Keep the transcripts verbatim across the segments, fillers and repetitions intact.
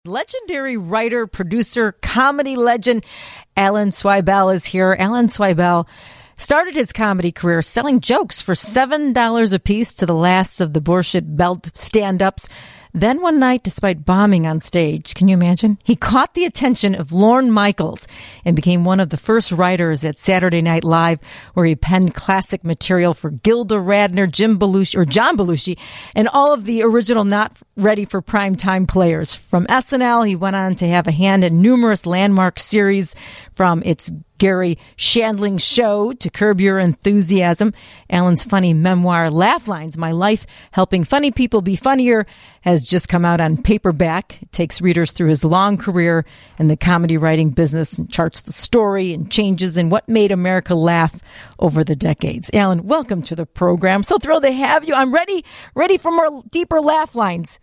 Legendary writer, producer, comedy legend Alan Swibel is here. Alan Swibel started his comedy career selling jokes for seven dollars a piece to the last of the Borscht Belt stand-ups. Then one night, despite bombing on stage, can you imagine? He caught the attention of Lorne Michaels and became one of the first writers at Saturday Night Live, where he penned classic material for Gilda Radner, Jim Belushi, or John Belushi, and all of the original not ready for prime time players. From S N L, he went on to have a hand in numerous landmark series, from It's Gary Shandling Show to Curb Your Enthusiasm. Alan's funny memoir, Laugh Lines, My Life Helping Funny People Be Funnier, has just come out on paperback. It takes readers through his long career in the comedy writing business and charts the story and changes in what made America laugh over the decades. Alan, welcome to the program. So thrilled to have you. I'm ready, ready for more deeper laugh lines.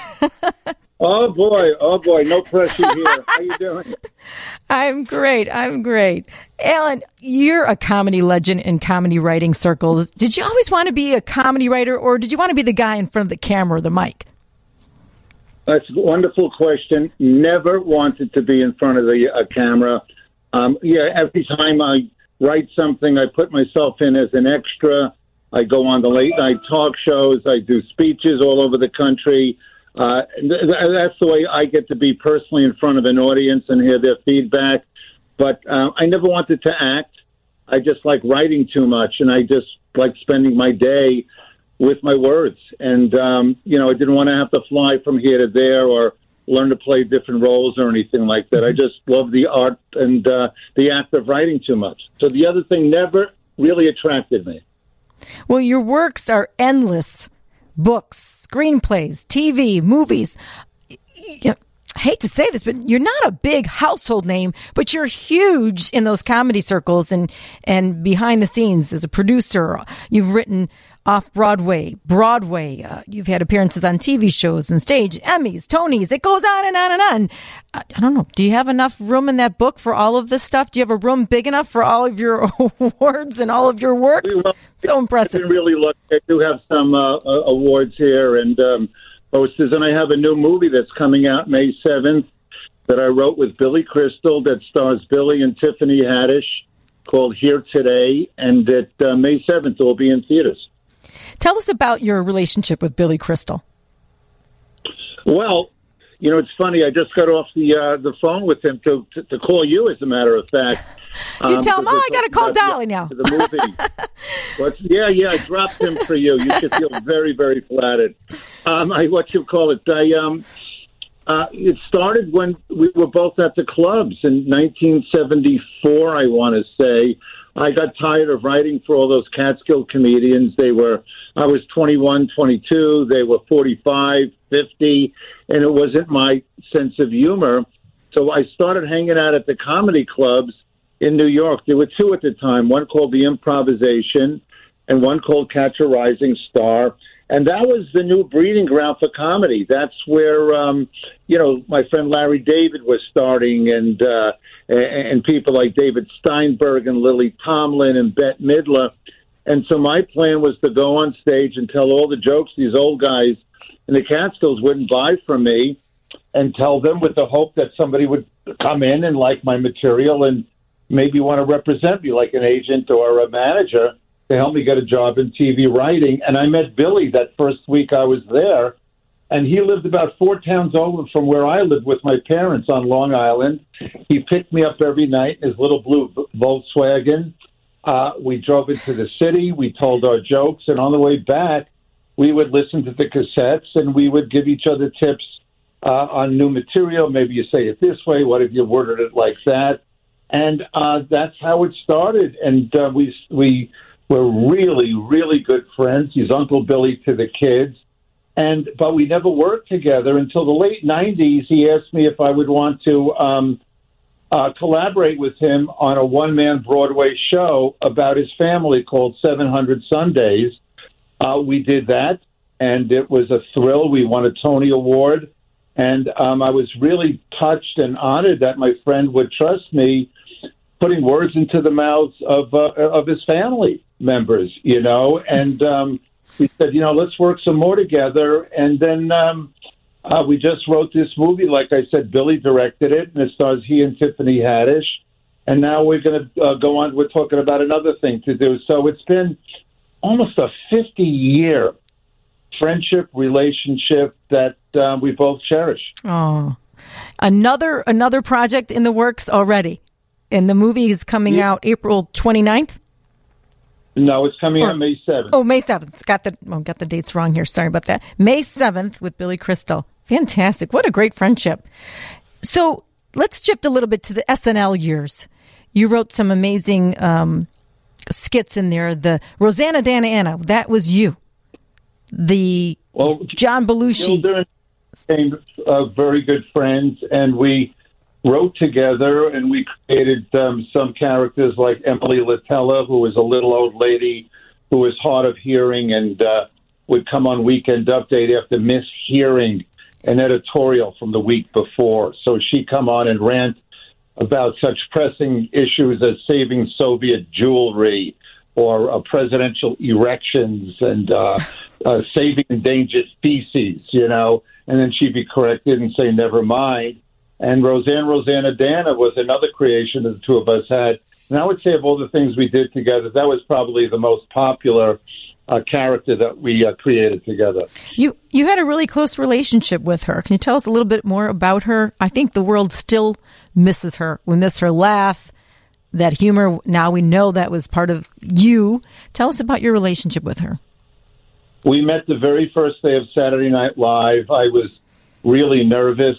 Oh, boy. Oh, boy. No pressure here. How you doing? I'm great. I'm great. Alan, you're a comedy legend in comedy writing circles. Did you always want to be a comedy writer, or did you want to be the guy in front of the camera or the mic? That's a wonderful question. Never wanted to be in front of the uh, camera. Um, yeah, every time I write something, I put myself in as an extra. I go on the late-night talk shows. I do speeches all over the country. Uh, that's the way I get to be personally in front of an audience and hear their feedback. But uh, I never wanted to act. I just like writing too much, and I just like spending my day with my words. And, um, you know, I didn't want to have to fly from here to there or learn to play different roles or anything like that. I just love the art and uh, the act of writing too much. So the other thing never really attracted me. Well, your works are endless. Books, screenplays, T V, movies. You know, I hate to say this, but you're not a big household name, but you're huge in those comedy circles and, and behind the scenes as a producer. You've written off-Broadway, Broadway. Uh, you've had appearances on T V shows and stage, Emmys, Tonys. It goes on and on and on. I, I don't know. Do you have enough room in that book for all of this stuff? Do you have a room big enough for all of your awards and all of your works? Well, so impressive. I really look. I do have some uh, awards here and um, posters, and I have a new movie that's coming out May seventh that I wrote with Billy Crystal that stars Billy and Tiffany Haddish, called Here Today, and at uh, May seventh it will be in theaters. Tell us about your relationship with Billy Crystal. Well, you know, it's funny. I just got off the uh, the phone with him to, to to call you, as a matter of fact. Did you um, tell him, oh, I got to call Dolly now? The movie. But, yeah, yeah, I dropped him for you. You should feel very, very flattered. Um, I, what you call it? I, um, uh, it started when we were both at the clubs in nineteen seventy-four, I want to say. I got tired of writing for all those Catskill comedians. They were, I was twenty-one, twenty-two. They were forty-five, fifty, and it wasn't my sense of humor. So I started hanging out at the comedy clubs in New York. There were two at the time, one called The Improvisation and one called Catch a Rising Star. And that was the new breeding ground for comedy. That's where, um, you know, my friend Larry David was starting, and uh, and people like David Steinberg and Lily Tomlin and Bette Midler. And so my plan was to go on stage and tell all the jokes these old guys in the Catskills wouldn't buy from me, and tell them with the hope that somebody would come in and like my material and maybe want to represent me like an agent or a manager to help me get a job in T V writing. And I met Billy that first week I was there, and he lived about four towns over from where I lived with my parents on Long Island. He picked me up every night in his little blue Volkswagen. Uh, we drove into the city, we told our jokes, and on the way back, we would listen to the cassettes, and we would give each other tips uh, on new material. Maybe you say it this way, what if you worded it like that? And uh, that's how it started. And uh, we we were really, really good friends. He's Uncle Billy to the kids. And but we never worked together until the late nineties. He asked me if I would want to um, uh, collaborate with him on a one-man Broadway show about his family called seven hundred Sundays. Uh, we did that, and it was a thrill. We won a Tony Award. And um, I was really touched and honored that my friend would trust me putting words into the mouths of uh, of his family members, you know. And um, he said, you know, let's work some more together. And then um, Uh, we just wrote this movie. Like I said, Billy directed it, and it stars he and Tiffany Haddish. And now we're going to uh, go on. We're talking about another thing to do. So it's been almost a fifty-year friendship relationship that uh, we both cherish. Oh, another another project in the works already. And the movie is coming yeah. out April twenty-ninth? No, it's coming or, out May seventh. Oh, May seventh. Got the oh, got the dates wrong here. Sorry about that. May seventh with Billy Crystal. Fantastic. What a great friendship. So let's shift a little bit to the S N L years. You wrote some amazing um, skits in there. The Rosanna Dana Anna, that was you. The well, John Belushi. Gilda became uh, very good friends, and we wrote together, and we created um, some characters like Emily Latella, who was a little old lady who was hard of hearing and uh, would come on Weekend Update after mishearing an editorial from the week before. So she'd come on and rant about such pressing issues as saving Soviet jewelry or uh, presidential erections and uh, uh, saving endangered species, you know, and then she'd be corrected and say, never mind. And Roseanne Rosanna Dana was another creation that the two of us had. And I would say of all the things we did together, that was probably the most popular uh, character that we uh, created together. You you had a really close relationship with her. Can you tell us a little bit more about her? I think the world still misses her. We miss her laugh, that humor. Now we know that was part of you. Tell us about your relationship with her. We met the very first day of Saturday Night Live. I was really nervous.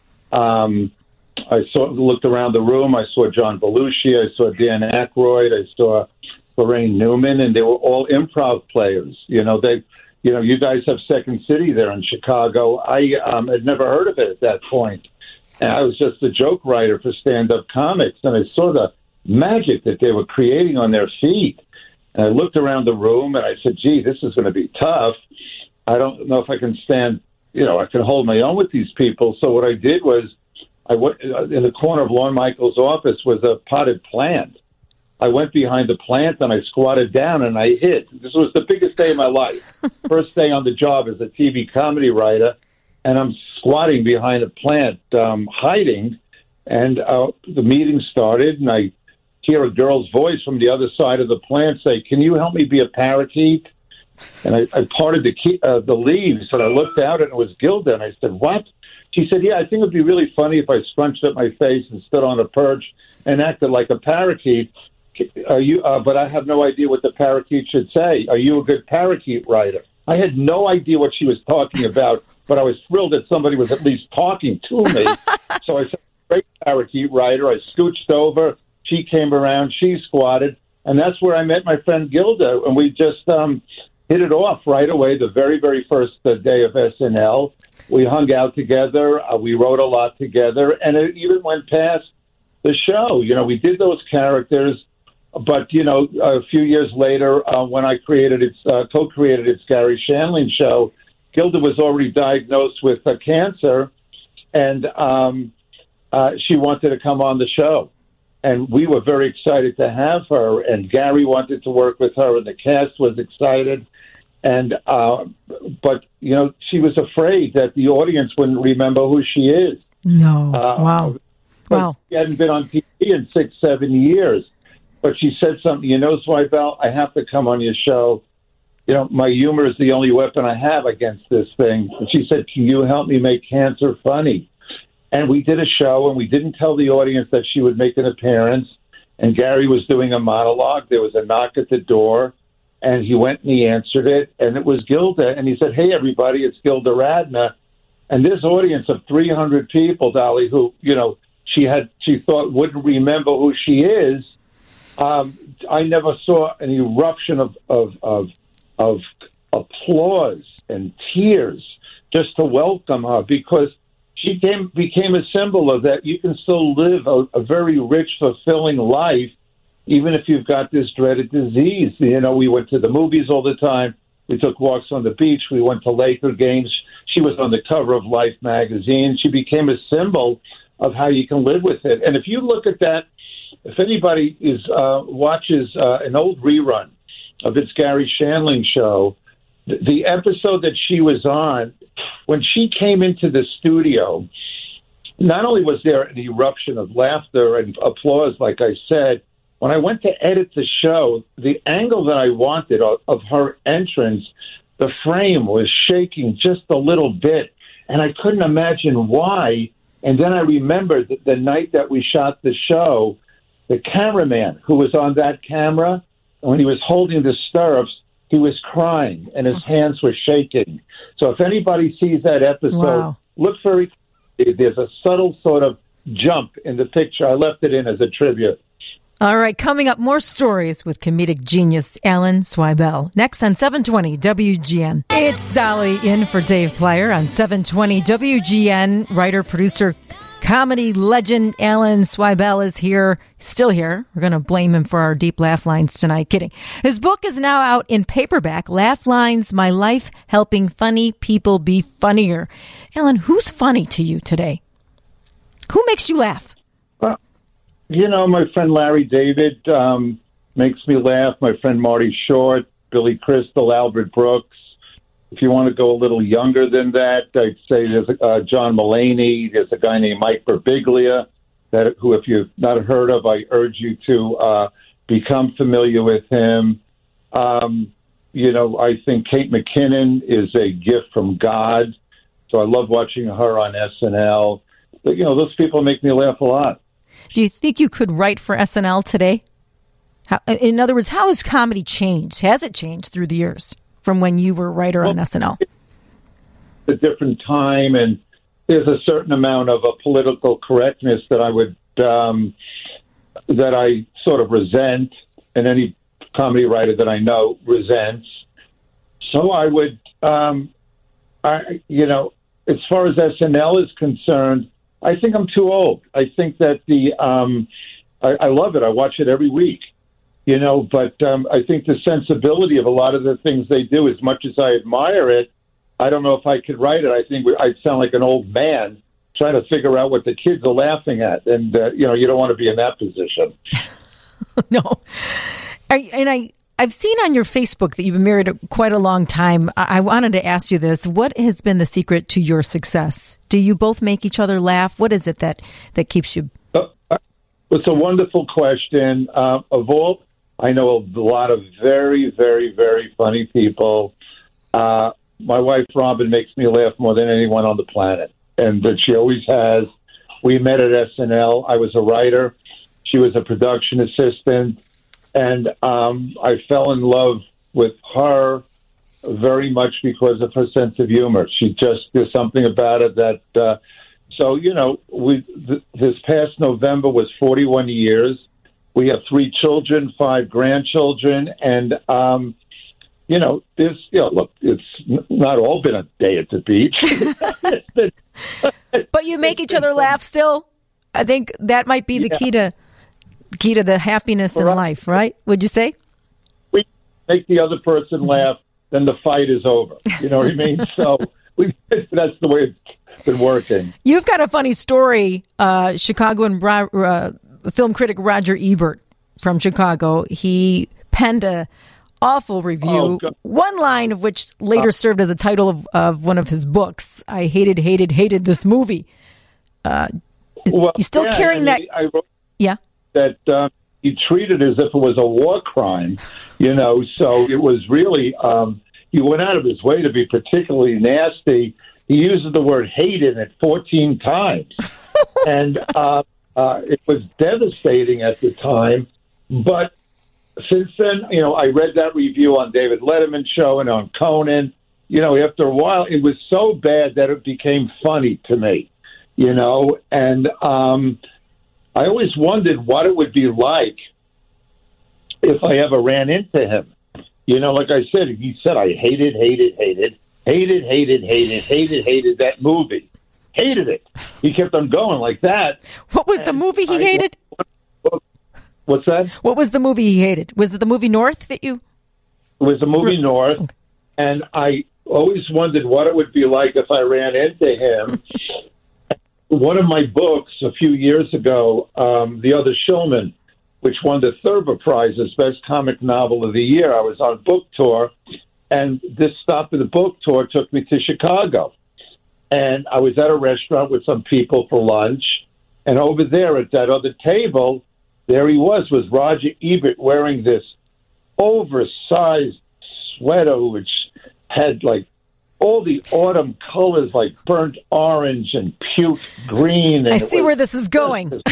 Um, I saw, looked around the room. I saw John Belushi. I saw Dan Aykroyd. I saw Lorraine Newman, and they were all improv players. You know, they, you know, you guys have Second City there in Chicago. I um, had never heard of it at that point, and I was just a joke writer for stand-up comics, and I saw the magic that they were creating on their feet. And I looked around the room, and I said, "Gee, this is going to be tough. I don't know if I can stand." You know, I can hold my own with these people. So what I did was, I went in the corner of Lorne Michaels' office was a potted plant. I went behind the plant and I squatted down and I hid. This was the biggest day of my life. First day on the job as a T V comedy writer, and I'm squatting behind a plant, um, hiding. And uh, the meeting started, and I hear a girl's voice from the other side of the plant say, "Can you help me be a parakeet?" And I, I parted the key, uh, the leaves, and I looked out, and it was Gilda. And I said, "What?" She said, "Yeah, I think it would be really funny if I scrunched up my face and stood on a perch and acted like a parakeet. Are you? Uh, but I have no idea what the parakeet should say. Are you a good parakeet writer?" I had no idea what she was talking about, but I was thrilled that somebody was at least talking to me. So I said, "Great parakeet writer." I scooched over. She came around. She squatted. And that's where I met my friend Gilda, and we just... um hit it off right away the very, very first uh, day of S N L. We hung out together. Uh, we wrote a lot together, and it even went past the show. You know, we did those characters, but, you know, a few years later, uh, when I created its, uh, co-created its Gary Shandling show, Gilda was already diagnosed with uh, cancer, and um, uh, she wanted to come on the show. And we were very excited to have her, and Gary wanted to work with her, and the cast was excited. And, uh, but, you know, she was afraid that the audience wouldn't remember who she is. No. Uh, wow. Wow. She hadn't been on T V in six, seven years. But she said something, "You know, Zweibel, I have to come on your show. You know, my humor is the only weapon I have against this thing." And she said, "Can you help me make cancer funny?" And we did a show, and we didn't tell the audience that she would make an appearance. And Gary was doing a monologue. There was a knock at the door, and he went and he answered it, and it was Gilda. And he said, "Hey, everybody, it's Gilda Radner." And this audience of three hundred people, Dolly, who, you know, she had, she thought wouldn't remember who she is. Um, I never saw an eruption of, of, of, of applause and tears just to welcome her, because she came, became a symbol of that you can still live a, a very rich, fulfilling life, even if you've got this dreaded disease. You know, we went to the movies all the time. We took walks on the beach. We went to Laker games. She was on the cover of Life magazine. She became a symbol of how you can live with it. And if you look at that, if anybody is uh, watches uh, an old rerun of its Gary Shandling show, the, the episode that she was on, when she came into the studio, not only was there an eruption of laughter and applause, like I said, when I went to edit the show, the angle that I wanted of, of her entrance, the frame was shaking just a little bit, and I couldn't imagine why. And then I remembered that the night that we shot the show, the cameraman who was on that camera, when he was holding the stirrups, he was crying and his hands were shaking. So if anybody sees that episode, wow. look very. There's a subtle sort of jump in the picture. I left it in as a tribute. All right, coming up, more stories with comedic genius Alan Swibel. Next on seven twenty W G N. It's Dolly in for Dave Plyer on seven twenty W G N. Writer, producer, comedy legend Alan Swibel is here, still here. We're going to blame him for our deep laugh lines tonight. Kidding. His book is now out in paperback, Laugh Lines, My Life Helping Funny People Be Funnier. Alan, who's funny to you today? Who makes you laugh? Well, you know, my friend Larry David um, makes me laugh. My friend Marty Short, Billy Crystal, Albert Brooks. If you want to go a little younger than that, I'd say there's uh, John Mulaney. There's a guy named Mike Birbiglia, that who, if you've not heard of, I urge you to uh, become familiar with him. Um, you know, I think Kate McKinnon is a gift from God, so I love watching her on S N L. But, you know, those people make me laugh a lot. Do you think you could write for S N L today? How, in other words, how has comedy changed? Has it changed through the years from when you were a writer well, on S N L? A different time, and there's a certain amount of a political correctness that I would um, that I sort of resent, and any comedy writer that I know resents. So I would, um, I you know, as far as S N L is concerned, I think I'm too old. I think that the um, I, I love it. I watch it every week. You know, but um, I think the sensibility of a lot of the things they do, as much as I admire it, I don't know if I could write it. I think I'd sound like an old man trying to figure out what the kids are laughing at. And, uh, you know, you don't want to be in that position. No. I, and I, I've seen on your Facebook that you've been married quite a long time. I, I wanted to ask you this. What has been the secret to your success? Do you both make each other laugh? What is it that, that keeps you? Uh, it's a wonderful question. Uh, of all... I know a lot of very, very, very funny people. Uh, my wife, Robin, makes me laugh more than anyone on the planet, and that she always has. We met at S N L. I was a writer. She was a production assistant, and um, I fell in love with her very much because of her sense of humor. She just, there's something about it that, uh, so, you know, we th- this past November was forty-one years. We have three children, five grandchildren, and, um, you know, this, you know, look, it's not all been a day at the beach. But you make each other laugh still? I think that might be the yeah. key to key to the happiness in right. life, right? Would you say? We make the other person laugh, then the fight is over. You know what I mean? So we, that's the way it's been working. You've got a funny story, uh, Chicago and uh, film critic Roger Ebert from Chicago. He penned a awful review, oh, one line of which later uh, served as a title of, of one of his books. I hated, hated, hated this movie. Uh, well, you still yeah, carrying I mean, that? I wrote yeah. That um, he treated it as if it was a war crime, you know, so it was really, um, he went out of his way to be particularly nasty. He uses the word hate in it fourteen times. and, uh, Uh, it was devastating at the time, but since then, you know, I read that review on David Letterman's show and on Conan. You know, after a while, it was so bad that it became funny to me, you know, and um, I always wondered what it would be like if I ever ran into him. You know, like I said, he said, I hated, hated, hated, hated, hated, hated, hated, hated that movie. Hated it. He kept on going like that. What was and the movie he I, hated? What's that? What was the movie he hated? Was it the movie North that you? It was the movie Re- North, okay. And I always wondered what it would be like if I ran into him. One of my books a few years ago, um, The Other Shulman, which won the Thurber Prize as Best Comic Novel of the Year. I was on book tour, And this stop of the book tour took me to Chicago. And I was at a restaurant with some people for lunch. And over there at that other table, there he was, was Roger Ebert wearing this oversized sweater, which had like all the autumn colors, like burnt orange and puke green. And I see where this is going.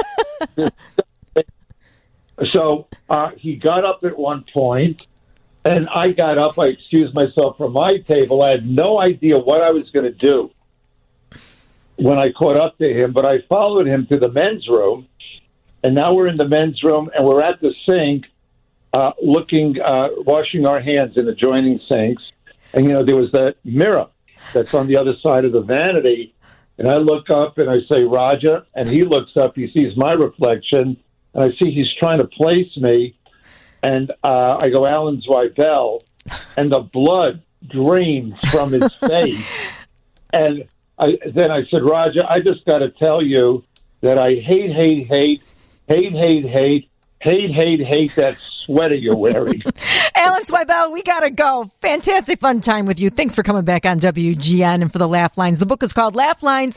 So uh, he got up at one point, and I got up. I excused myself from my table. I had no idea what I was going to do when I caught up to him, but I followed him to the men's room, and now we're in the men's room, and we're at the sink, uh, looking, uh, washing our hands in adjoining sinks. And, you know, there was that mirror that's on the other side of the vanity, and I look up, and I say, Roger, and he looks up, he sees my reflection, and I see he's trying to place me, and uh, I go, Alan Zweibel, and the blood drains from his face. And I, then I said, Roger, I just got to tell you that I hate, hate, hate, hate, hate, hate, hate, hate, hate that sweater you're wearing. Alan Zweibel, we got to go. Fantastic fun time with you. Thanks for coming back on W G N and for the Laugh Lines. The book is called Laugh Lines,